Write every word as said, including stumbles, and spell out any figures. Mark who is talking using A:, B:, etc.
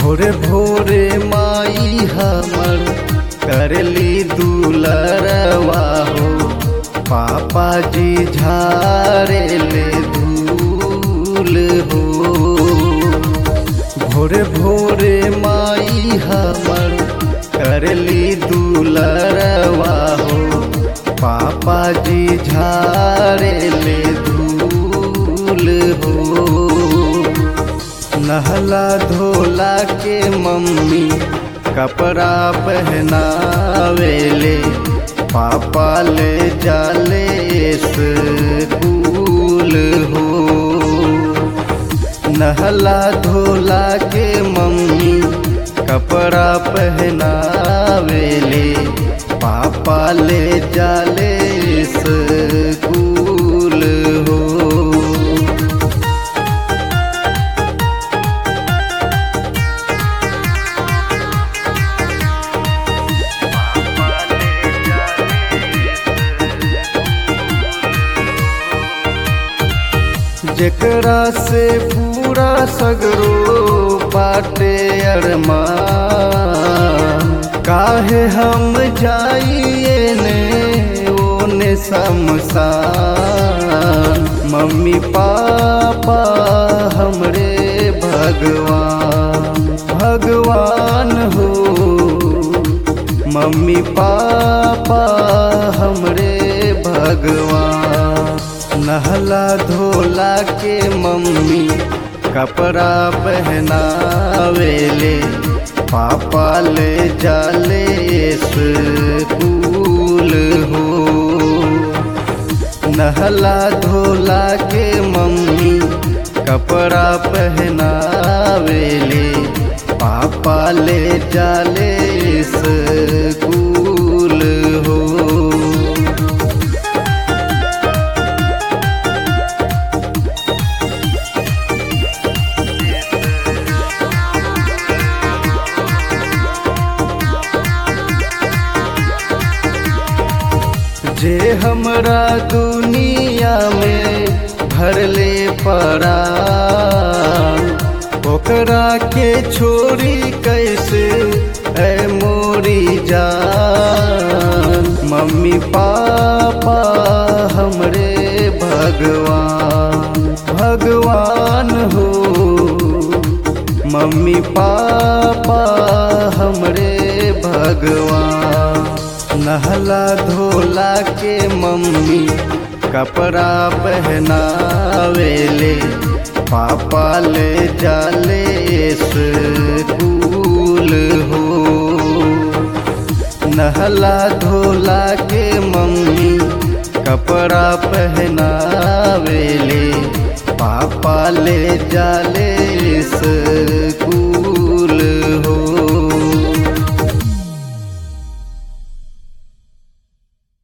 A: भोरे भोरे माई हमर करली दुलरवा हो, पापा जी झारे ले धूल हो। भोरे भोरे माई हमर करली दुलरवा हो, पापा जी झारे ले धूल हो। नहला धोला के मम्मी कपड़ा पहनावेले, पापा ले जाले स्कूल हो। नहला धोला के मम्मी कपड़ा पहनावेले, पापा ले जाले स्कूल हो। जेकरा से पूरा सगरो बाटे अरमान, काहे हम जाइए ने ओने शमशान। मम्मी पापा हमरे भगवान भगवान हो, मम्मी पापा हमरे भगवान। नहला धोला के मम्मी कपड़ा पहनावेले, पापा ले जाले स्कूल हो। नहला धोला के मम्मी कपड़ा पहनावेले, पापा ले जाले स्कूल हो। जे हमरा दुनिया में भरले परान, ओकरा के छोड़ी कैसे है मोरी जान। मम्मी पापा हमरे भगवान भगवान हो, मम्मी पापा हमरे भगवान। नहला धोला के मम्मी कपड़ा पहनावेले, पापा ले जाले स्कूल हो। नहला धोला के मम्मी कपड़ा पहनावेले, पापा ले जाले स्कूल।